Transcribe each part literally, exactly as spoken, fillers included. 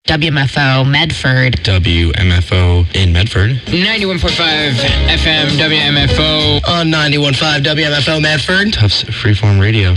W M F O Medford. W M F O in Medford. ninety-one point five F M W M F O. On ninety-one point five W M F O Medford. Tufts Freeform Radio.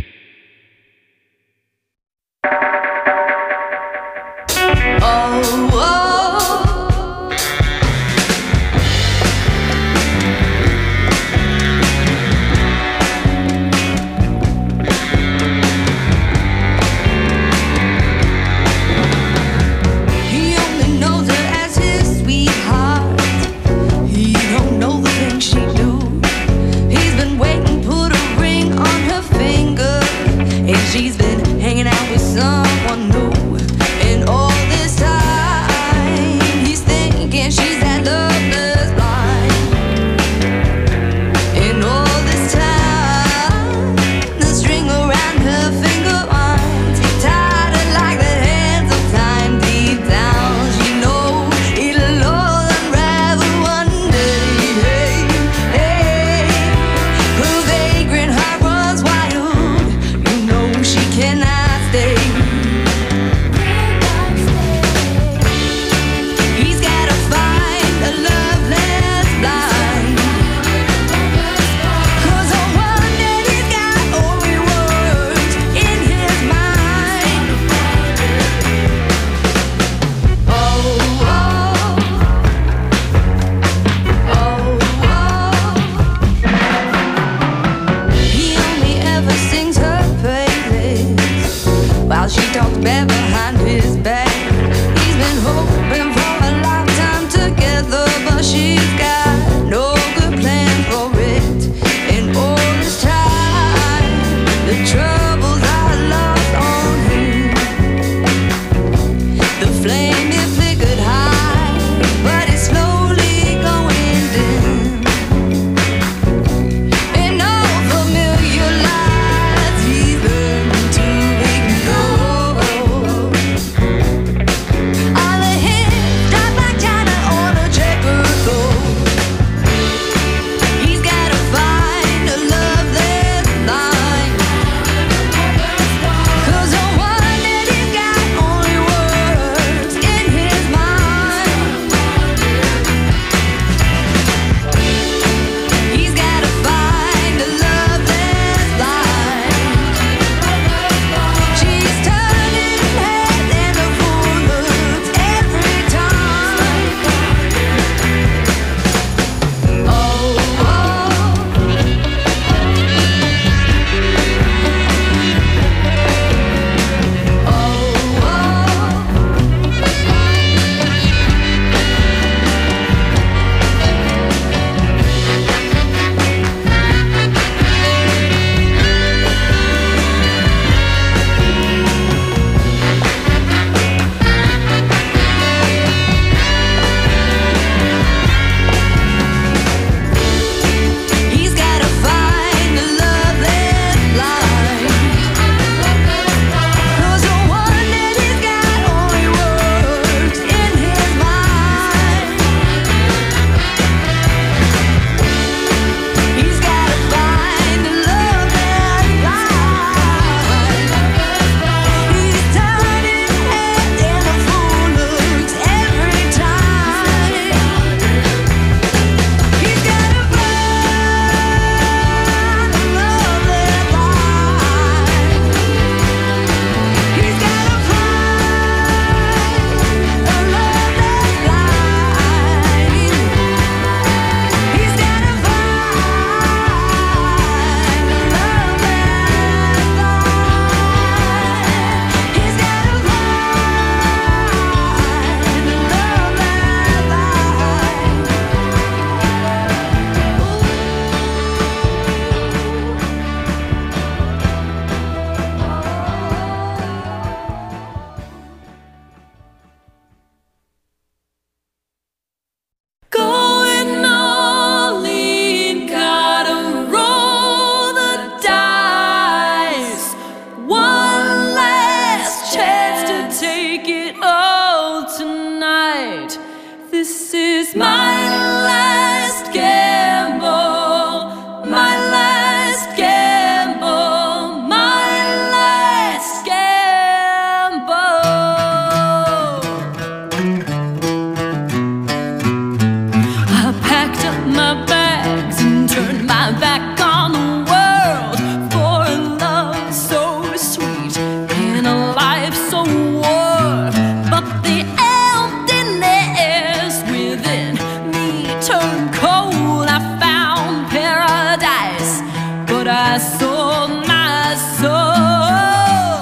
my soul, my soul.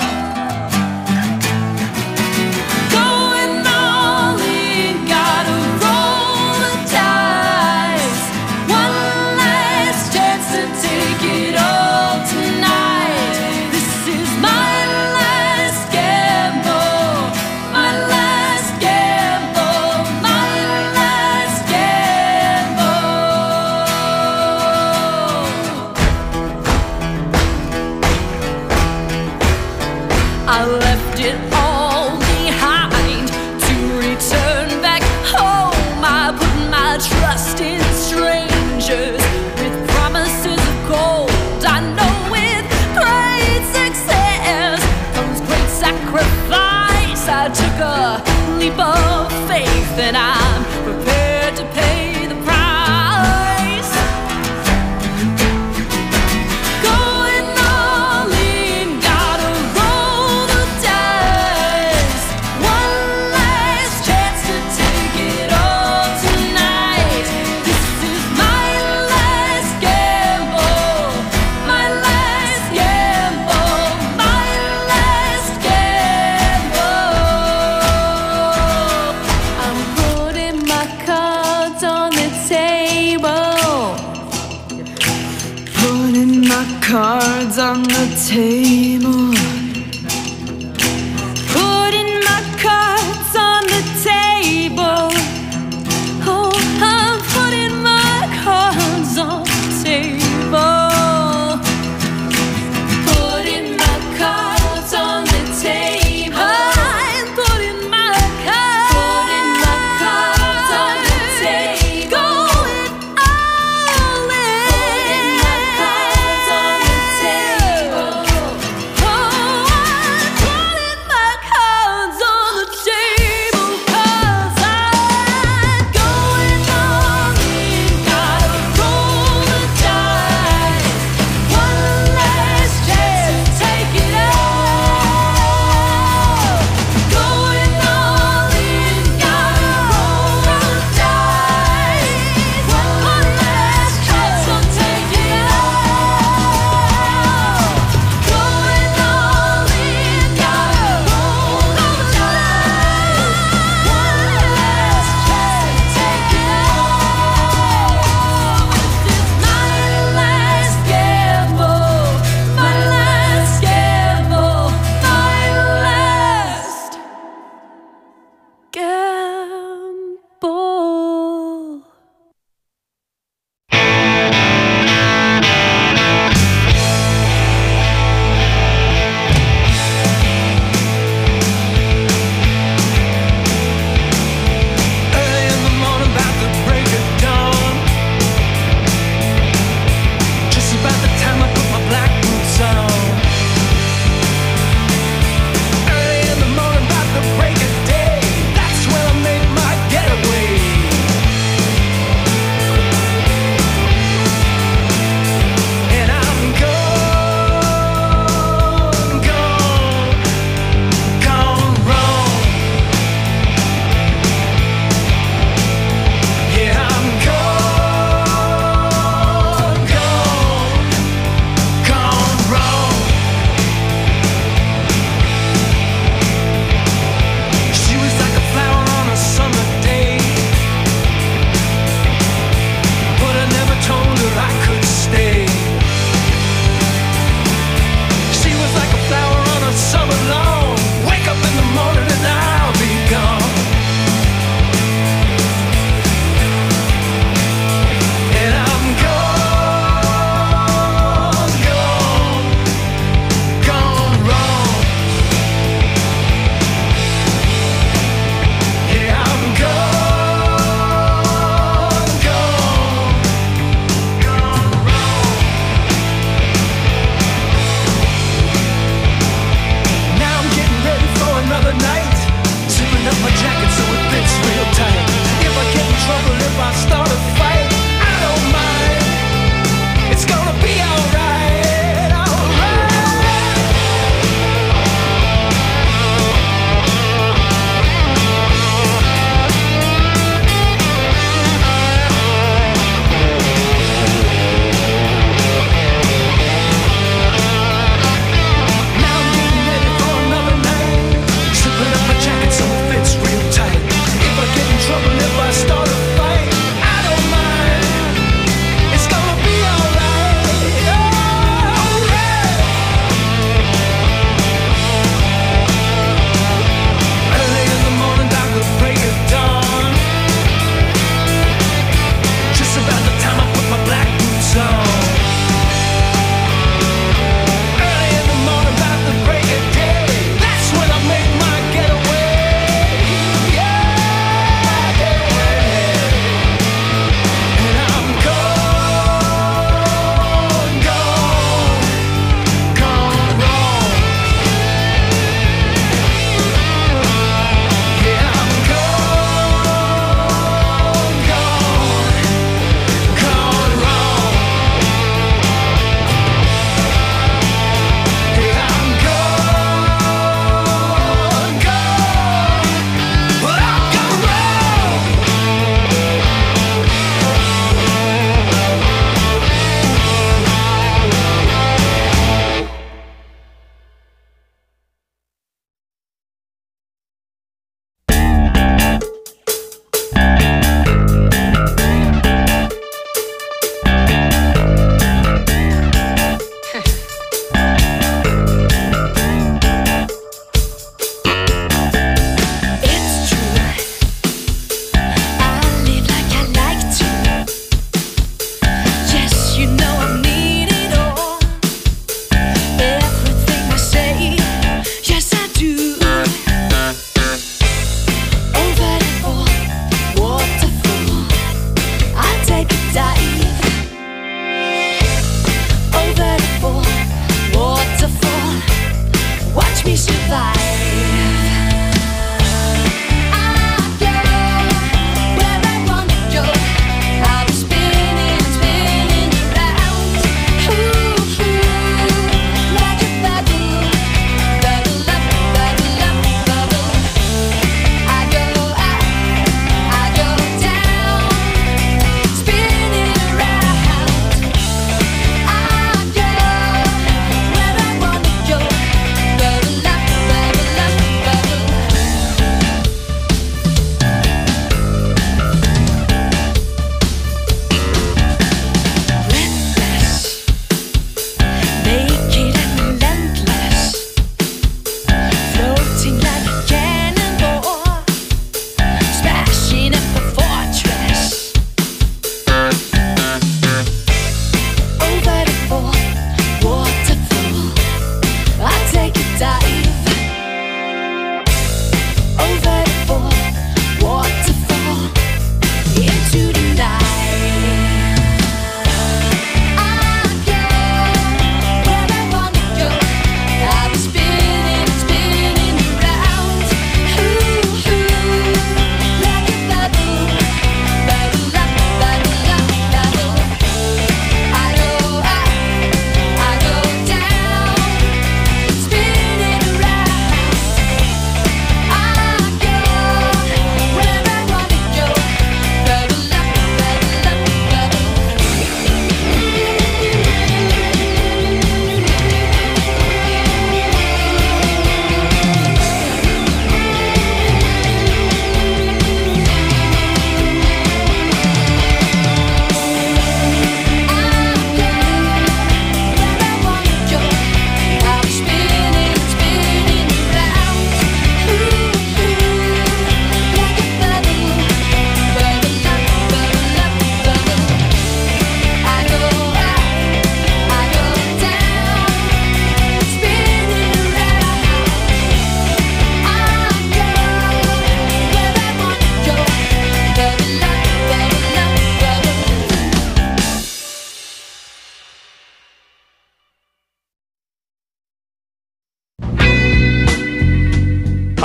Going all in, gotta roll the dice. One last chance to take it all tonight. This is my last gamble, my last gamble, my last gamble. I left it all behind to return back home. I put my trust in strangers with promises of gold. I know with great success comes great sacrifice. I took a leap of faith and I'm prepared to pay the price. Going all in, gotta roll the dice. One last chance to take it all tonight. This is my last gamble, my last gamble, my last gamble. I'm putting my cards on the table. Putting my cards on the table. Putting my cards on the table. Oh, I'm putting my cards on the table. Putting my cards on the table. I'm putting my cards, putting my cards on the table. Going all in. Putting my cards on the table. Oh,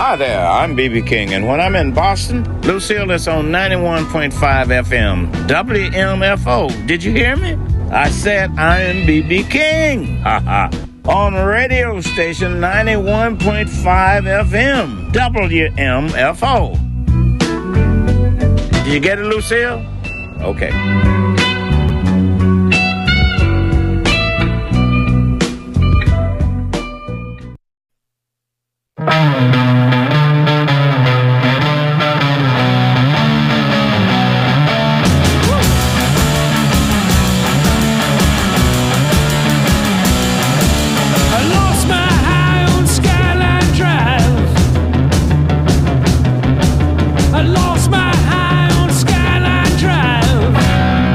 Hi there, I'm B B King, and when I'm in Boston, Lucille is on ninety-one point five F M, W M F O. Did you hear me? I said I'm B B King. Ha ha. On radio station ninety-one point five F M, W M F O. Did you get it, Lucille? Okay. I lost my high on Skyline Drive.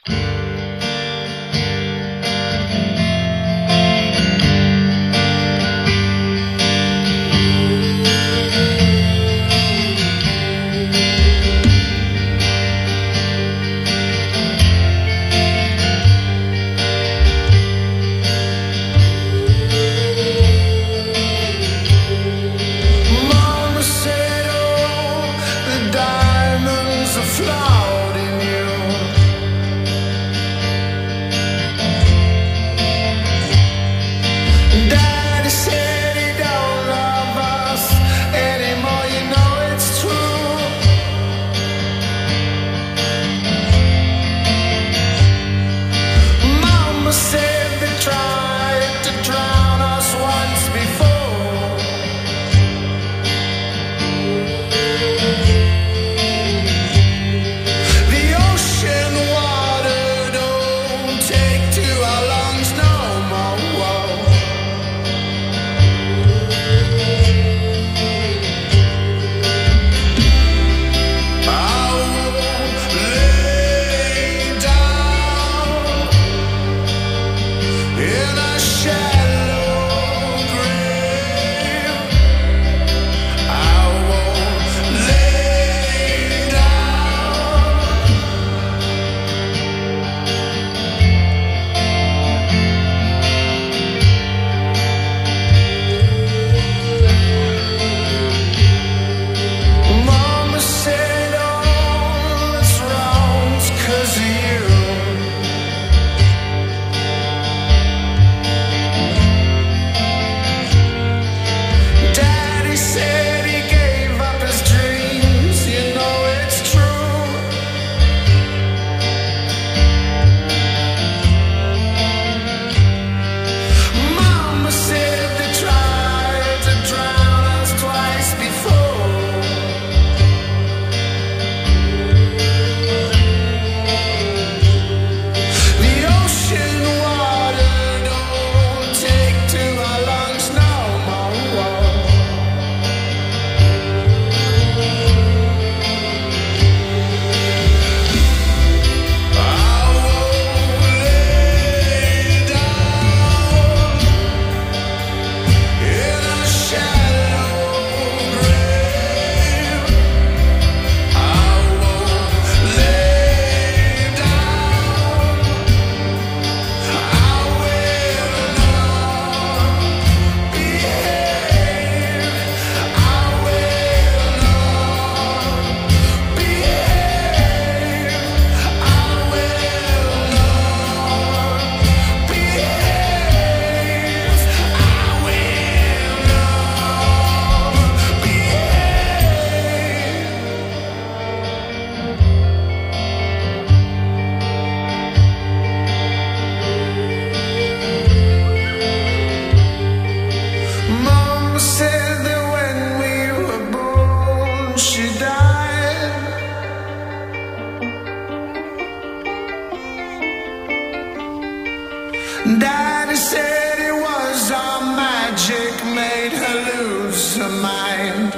Daddy said it was our magic made her lose her mind.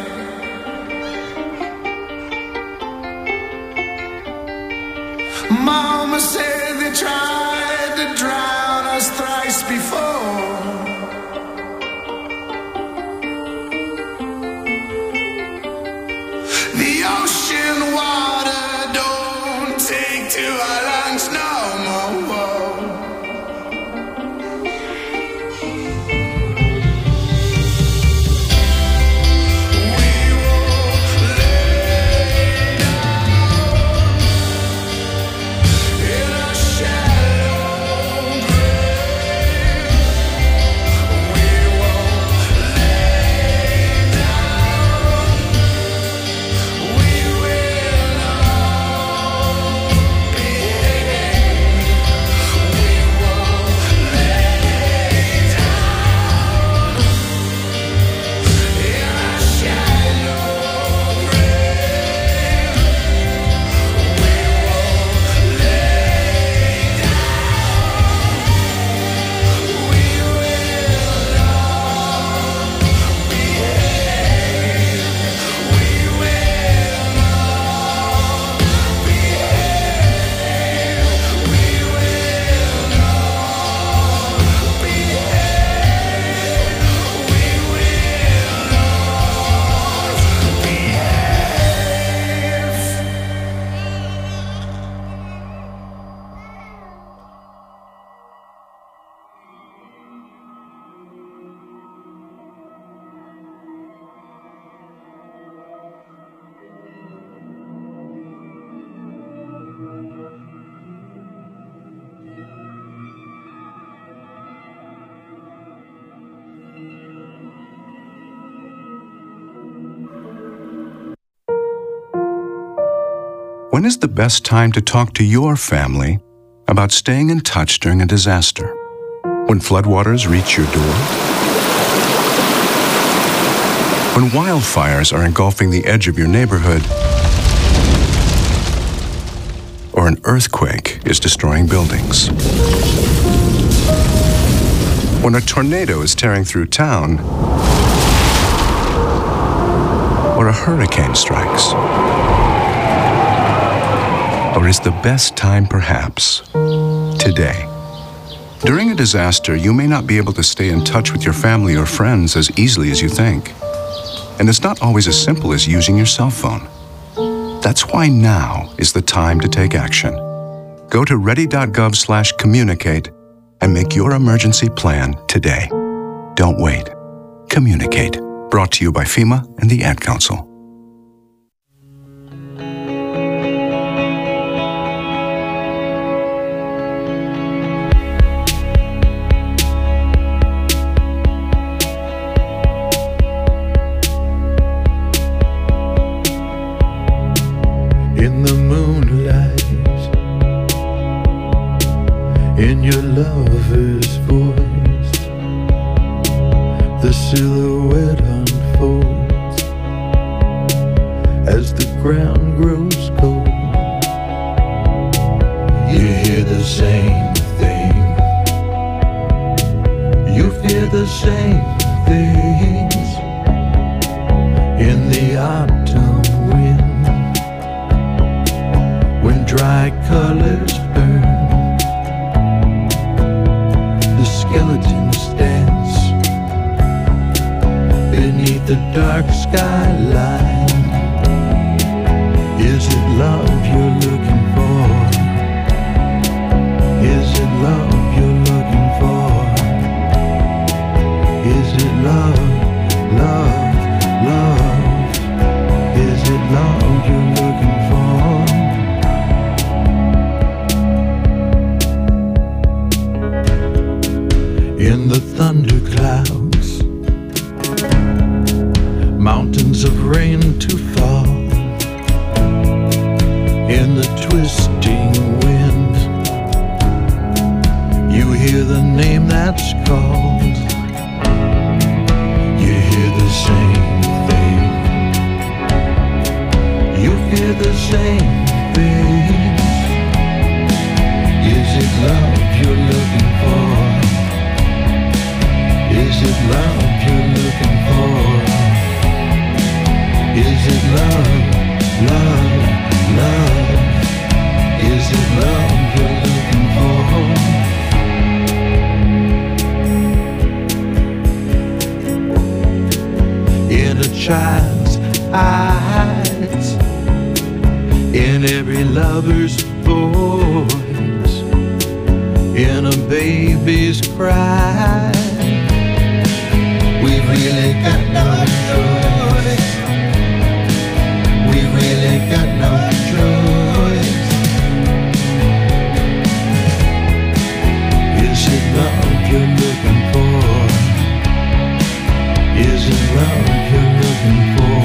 Mama said they tried to drown us thrice before. The ocean water don't take to our lungs no more. Behave. When is the best time to talk to your family about staying in touch during a disaster? When floodwaters reach your door? When wildfires are engulfing the edge of your neighborhood? Or an earthquake is destroying buildings? When a tornado is tearing through town? Or a hurricane strikes? Or is the best time perhaps today? During a disaster, you may not be able to stay in touch with your family or friends as easily as you think. And it's not always as simple as using your cell phone. That's why now is the time to take action. Go to ready.gov slash communicate and make your emergency plan today. Don't wait. Communicate. Brought to you by FEMA and the Ad Council. In the moonlight, in your lover's voice, the silhouette unfolds as the ground grows cold. You hear the same thing, you fear the same things in the autumn wind. When dry colors burn, the skeletons dance beneath the dark skyline. Is it love you're looking for? Is it love you're looking for? Is it love, love, love? Is it love you're looking for? In the thunderclouds, mountains of rain to fall. In the twisting wind, you hear the name that's called. You hear the same thing, you fear the same things. Is it love you're looking for? Is it love you're looking for? Is it love, love, love? Is it love you're looking for? In a child's eyes, in every lover's voice, in a baby's cry, we've really got no choice. We've really got no choice. Is it love you're looking for? Is it love you're looking for?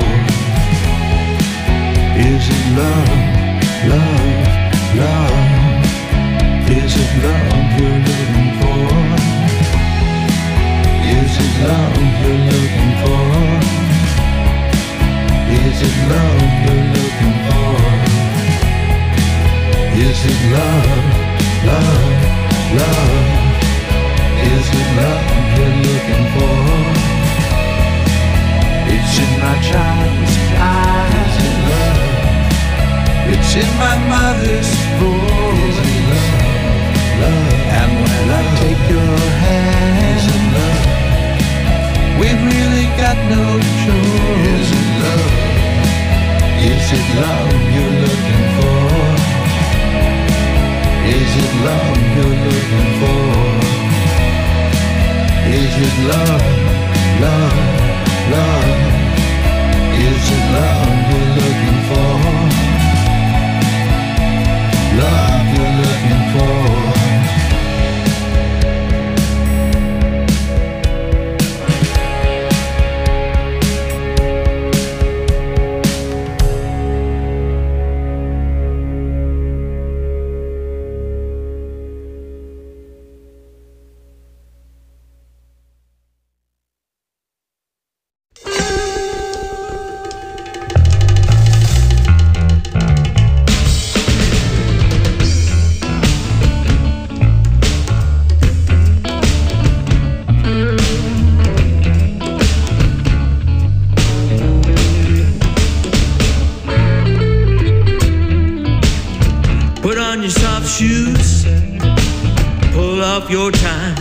Is it love, love, love? Is it love you're looking for? Is it love you're looking for? Is it love you're looking for? Is it love, love, love? Is it love you're looking for? It's in my child's eyes. Is it love? It's in my mother's voice. Is it love, love? And when I take your hand, is it love? We've really got no choice. Is it love? Is it love you're looking for? Is it love you're looking for? Is it love, love, love? Is it love you're looking for? Love you're looking for? soft shoes, pull off your tie,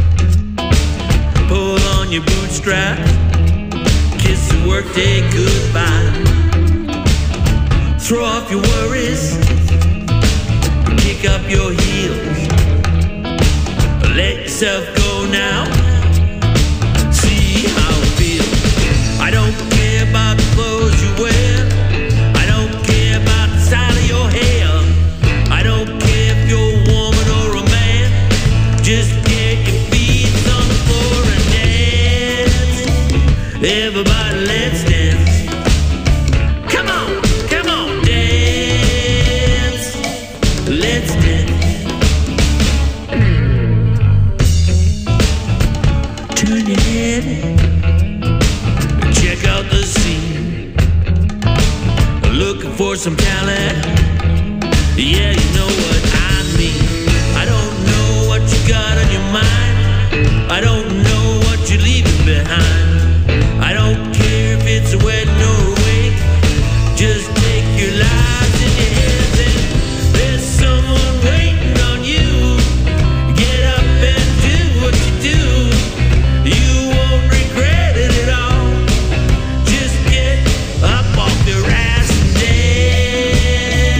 pull on your bootstraps, kiss the workday goodbye, throw off your worries, kick up your heels, let yourself go now, see how it feels. I don't care about the clothes you wear, I don't care about the style of your hair, I don't care if you're a woman or a man, just get your feet on the floor and dance. Everybody, let's dance. Come on, come on, dance. Let's dance. Turn your head, check out the scene. Looking for some talent, yeah, you know what I mean. I don't know what you got on your mind, I don't know what you're leaving behind. I don't care if it's a wedding or a wake, just take your lives in your hands and there's someone waiting on you. Get up and do what you do, you won't regret it at all. Just get up off your ass and dance.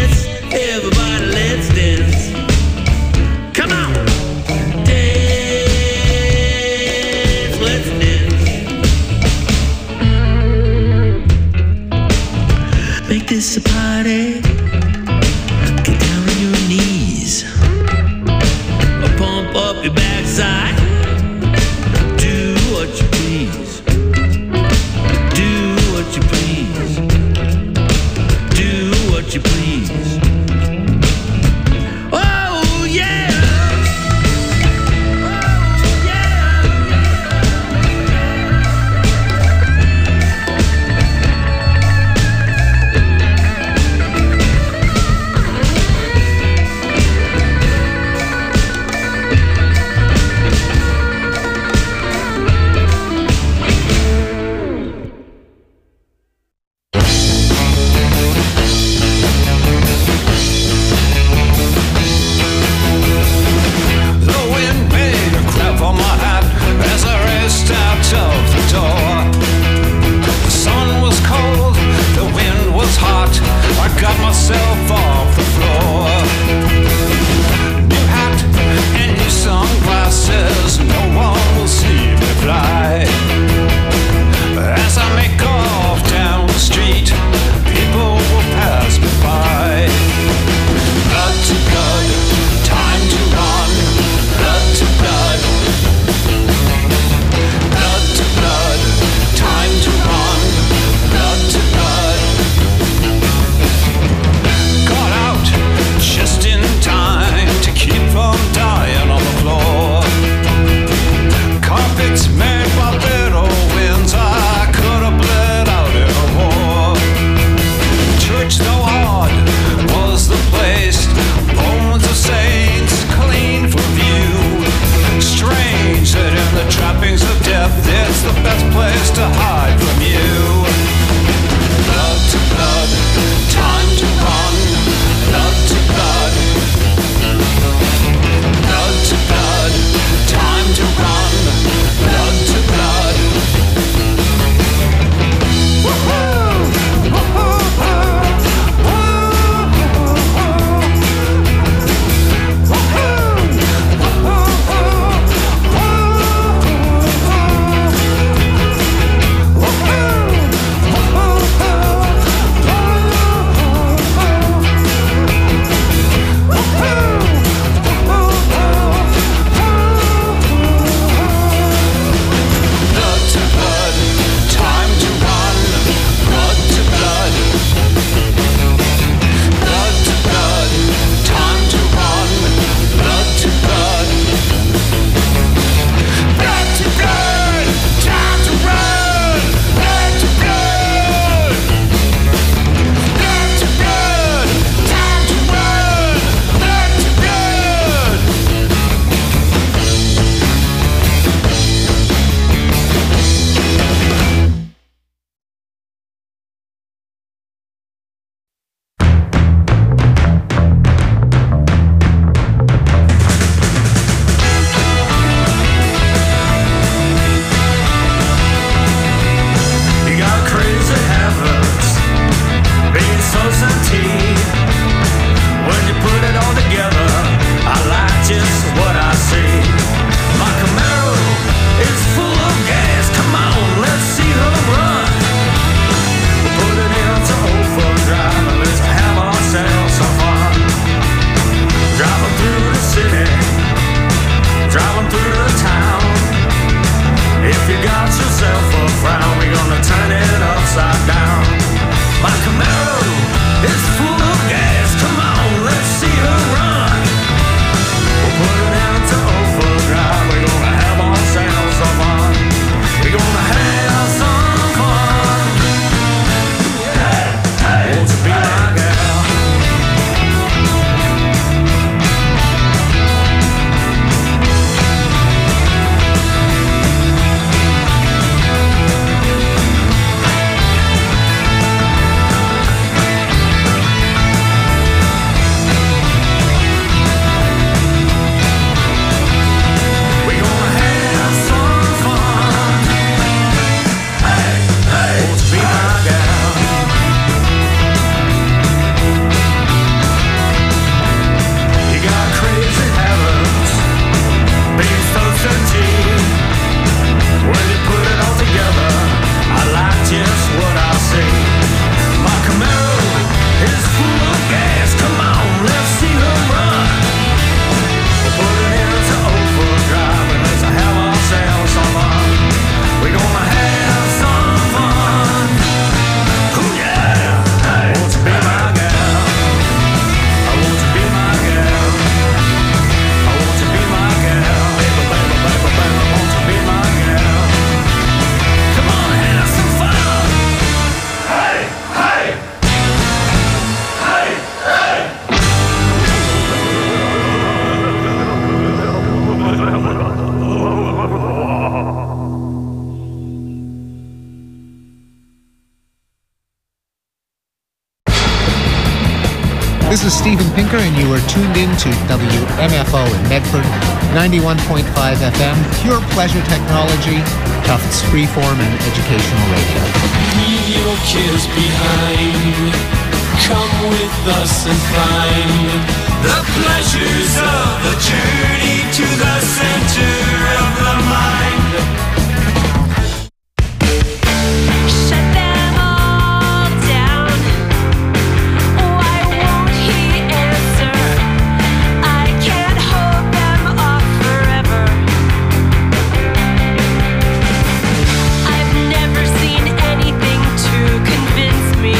This is Steven Pinker, and you are tuned in to W M F O in Medford, ninety-one point five F M, pure pleasure technology, Tufts freeform and educational radio. Leave your cares behind. Come with us and find the pleasures of the journey to the center of the mind.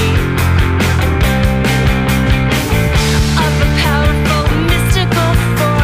Mystical force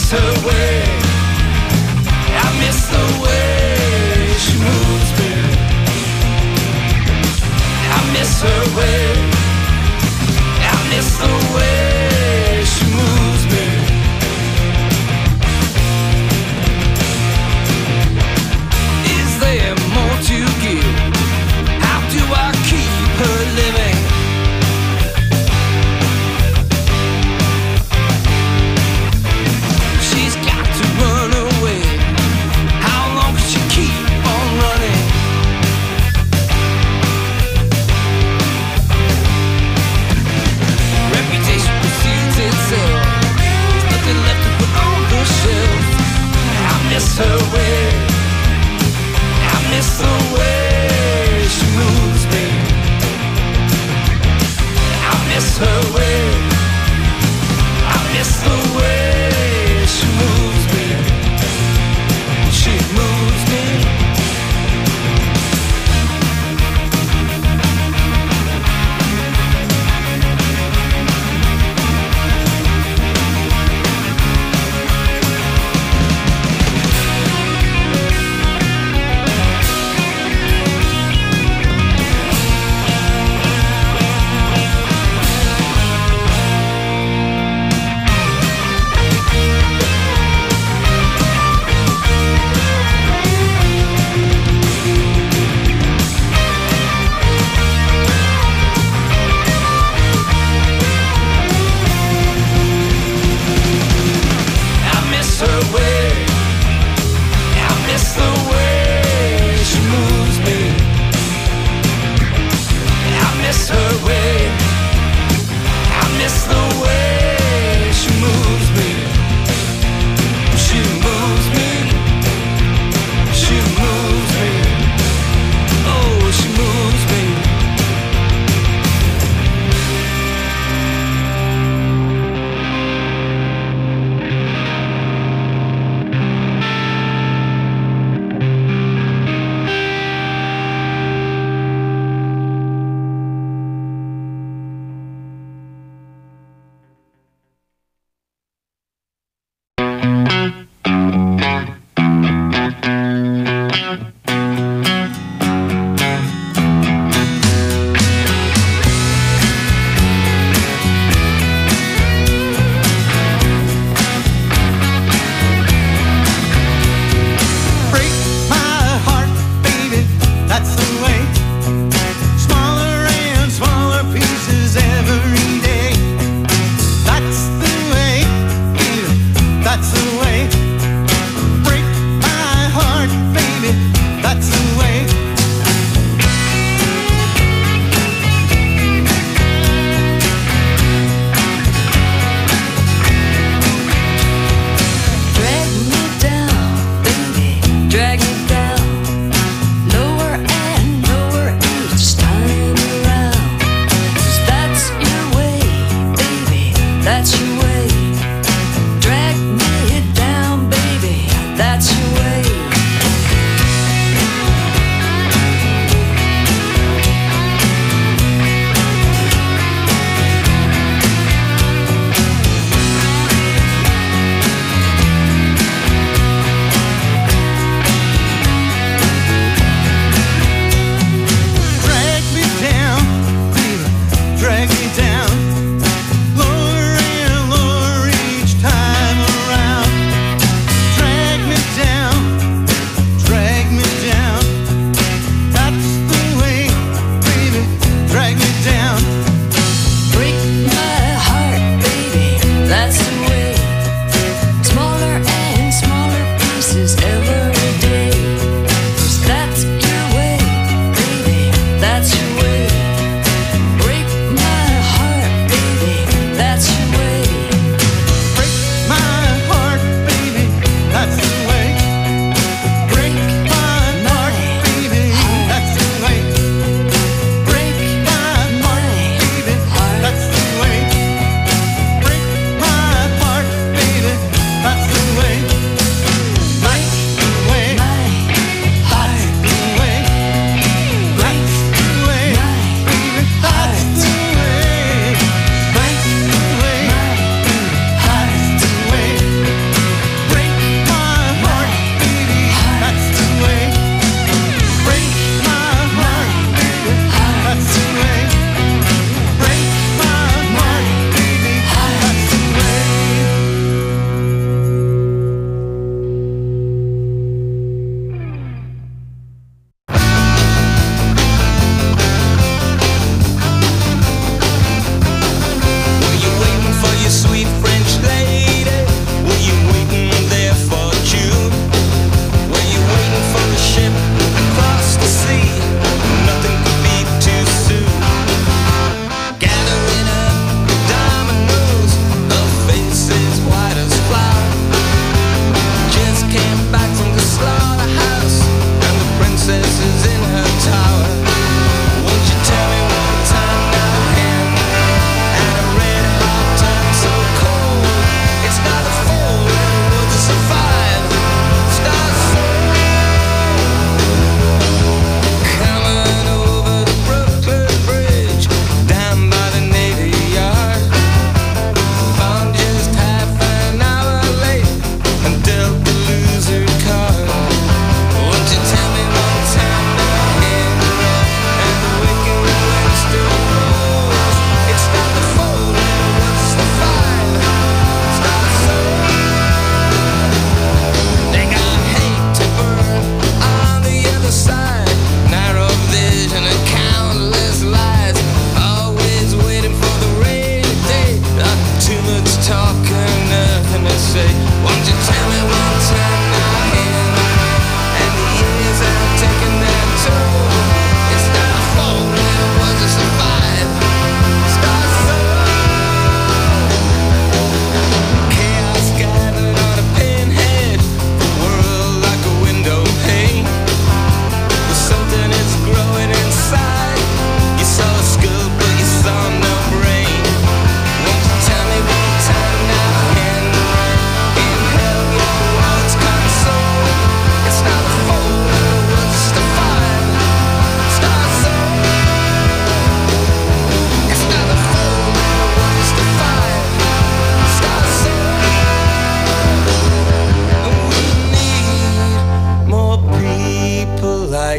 her way. I miss the way she moves me. I miss her way. I miss the way she moves me. Is there more to give? How do I keep her living? She's got to run away. How long can she keep on running?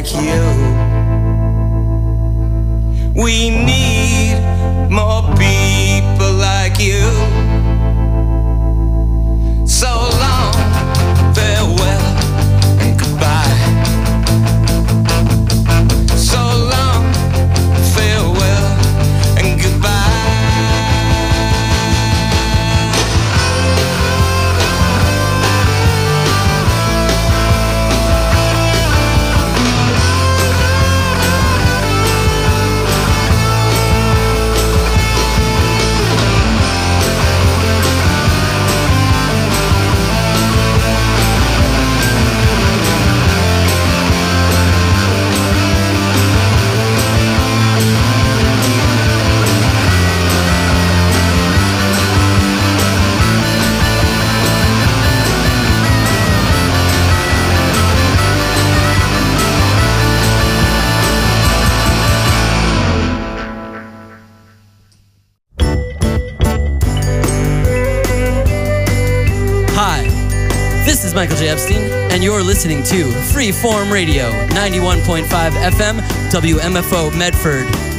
like you. We need more people like you. So long, farewell and goodbye. So long, farewell and goodbye. This is Michael J. Epstein, and you're listening to Freeform Radio, ninety-one point five F M, W M F O Medford.